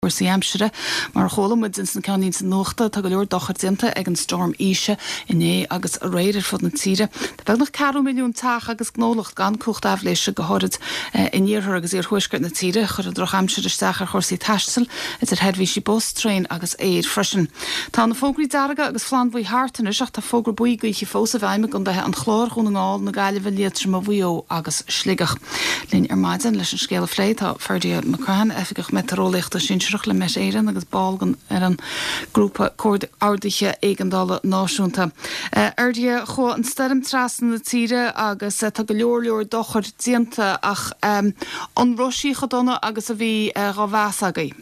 Sa amsere mar cholamid in san canín san nóchta tá go leor dochar dinta ag an storm Isha iné agus a réidir fod na tíre. Tá bheith nach 4 milliún tach agus gnólacht gan cúcht afléise go háid iníorthar agus ar thuisgurt na tíre chur a droch amsere isteach ar chósaí taistil is hedhí sí bus train agus éiad freisin. Tá na fógraí daraga agus flanmhaí hartain is ach tá fógra buígaí fósa bhaime gon bethe an chlár chun ngáil na gaiile bhiliatre má bhuió agus sligach. Lín ar maidin leis an scéal fléid tá Ferdia McCran efigach meteorológiachta sin le mes éan agus balgan ar an grúpa cód áirdiche éigeandála náisiúnta. Ardia cho an stem trasan na tíre agus tá go leor dochar dianta ach an Rosí chodonna agus a bhí ráhhasagaí.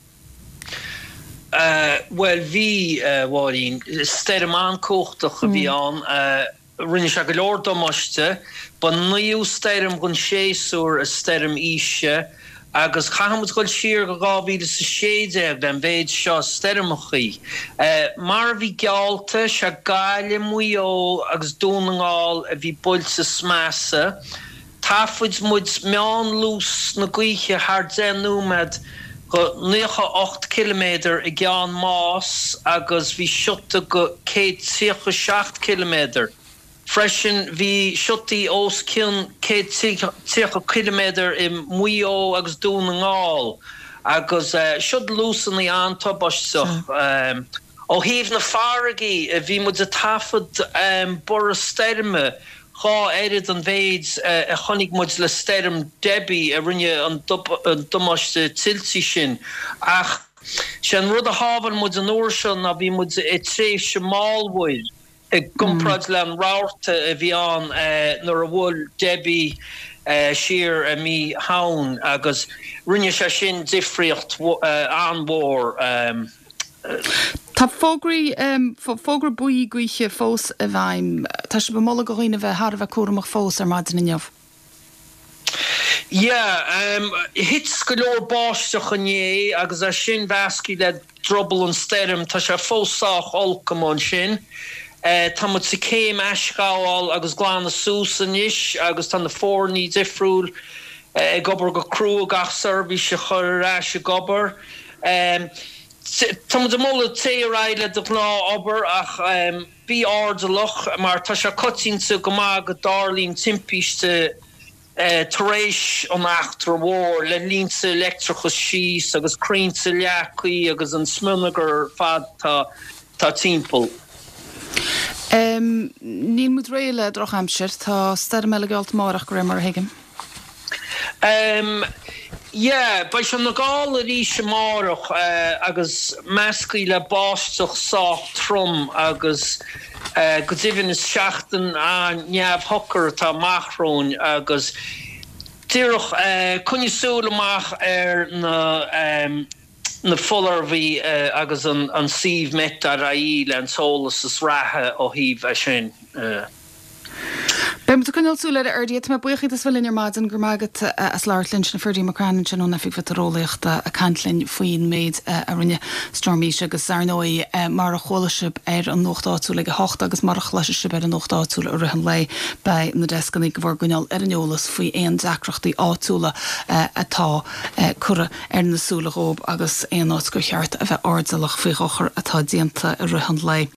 Well, bhí bháín stem ancóchtach a bhí an rinne se go leor domaiste, ba níú stem gon séúr a stem Isha agus chahamud goil siar go gábhíle sa séide den bhéid seo steirmechaí. Mar bhí gealta se gáile muo agus dúnaáil a bhí built sa smása, táfuid muid meán lús na gcuiche thar denúmed go 9-8 km i gceann más agus bhí siota go 107 km. Freisin bhí siotí os cin 100 km i muo agus dúnaáil agus siod lúsan í antóbasteach. Ó híomh na faragaí a bhí muid a tafod bor a sterme chá éirid an bhéid a chonig muid le sterm Debbie a rinne an domaiste tiltí sin ach sin rud a hábhan muid an óirseán a bhí muid i tréh semálhid. Gumprad len ráirte a bhí an nar a bhfuil Debbie siar a mí haun agus rinne se sin difriocht anmór. Tá fógra buí gcuiche fós a bhaim, tá se bemolla go chuoine bheith Har bheith cuaramach fós ar maidin inniuh. Hits go leor báisteach ané agus a sin bhesci le drobal an stem tá se fósach olcamón sin. Tá mu sa céim eisgáil agus gláánna súsanis agus tá na fórní difriúil gobar go crú gach service se chur se gobar. Tá mu móla téráile do lá obair ach bí ardalach mar tá se cotínnta go má go darlín timpiste taréis an achtar mhór le línsa electrachas síos agus crínta leacaí agus an smunagar fad tá timppel. Níl mud réile droch amsir tá stem meile gealt marach go mar hiigem. Ba se na gála rí sem marach agus meascaí le báisteach sách trom agus go dtíhann is seachtain a neamh hocar tá machrón agus tíoch chunisúlaach ar na fuller bhí agus an síomh metar a íle an solas is rathe ó híomh a sin. Beim chuineilsú le ardiad me buchaí is bhfuil in ar maidin gur maigad as leirlinn na Ferdia McCran sin óna fi rólaíochta a cantlinn faoin méid a rinne stormíise agus arnóí mar a cholasib ar an nóchtáú le 8 agus mar a chhlaisisib ar an nóchtáú a ruhan lei bei na descannig go bhar gúneal ar an eolas faoi éon deacrochtaí áúla atá cura ar nasúlarób agus éon áit go cheart a bheith ardalach faoi chochar atá dianta a ruhan lei.